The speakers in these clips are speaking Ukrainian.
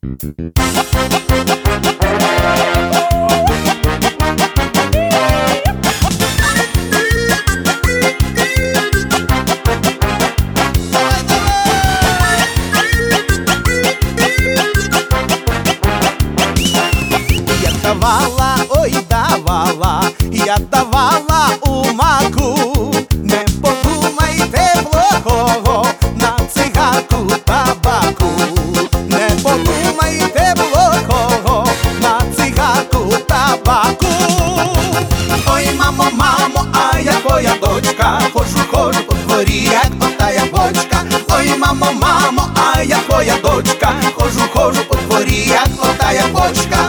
Давала, ой, давала, я давала у маку. Не подумайте плохого на цигарку табаку. Не подумайте плохого на цигарку табаку. Ой, мамо, мамо, а я твоя дочка, хожу по дворі, як отая бочка. Ой, мамо, мамо, а я твоя дочка, хожу по дворі, як отая бочка.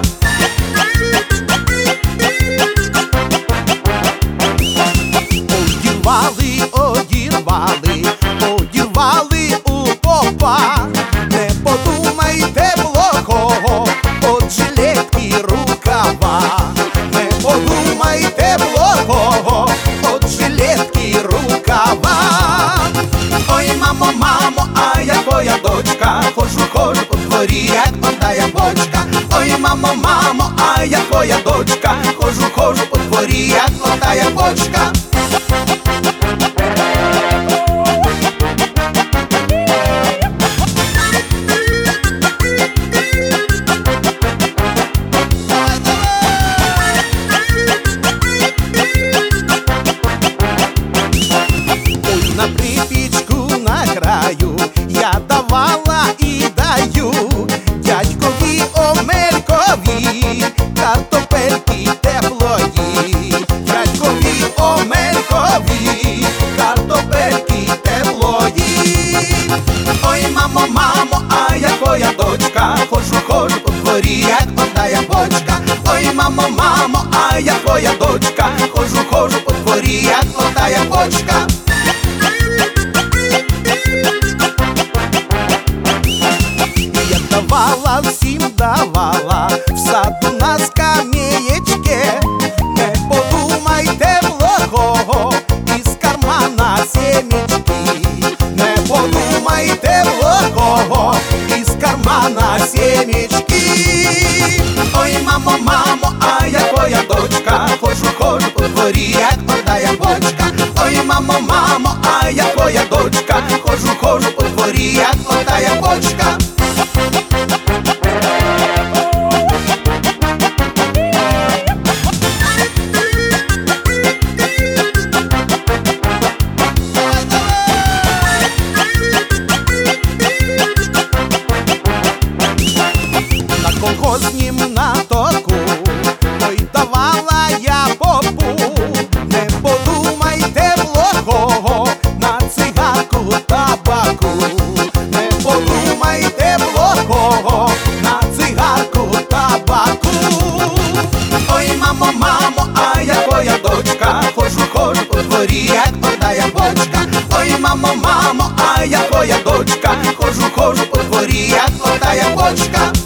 Одірвали у попа. Не подумайте плохого, от жилетки рукава. Не подумайте плохого, от жилетки рукава. Ой, мамо, мамо, а я твоя дочка, хожу по дворі, як отая бочка. Ой, мамо, мамо, а я твоя дочка, хожу по дворі, як отая бочка. На припічку на краю я давала і даю дядькові Омелькові картопельки теплої. Дядькові Омелькові картопельки теплої. Ой, мамо, мамо, а я твоя дочка, хожу по дворі, як отая бочка. Ой, мамо, мамо, а я твоя дочка, хожу по дворі, як отая бочка. Давала, всім давала, в саду на скамеєчке. Не подумайте плохого, із кармана сімечки. Не подумайте плохого, із кармана сімечки. Ой, мамо, мамо, а я твоя дочка, хожу по дворі, як отая бочка. Ой, мамо, мамо, а я твоя дочка, хожу по дворі, як отая бочка. Колхознім на току, ой, давала я попу. Не подумайте плохого на цигарку табаку. Не подумайте плохого на цигарку табаку. Ой, мамо, мамо, а я твоя дочка, хожу по дворі, як отая бочка. Ой, мамо, мамо, а я твоя дочка, хожу по дворі, як отая бочка.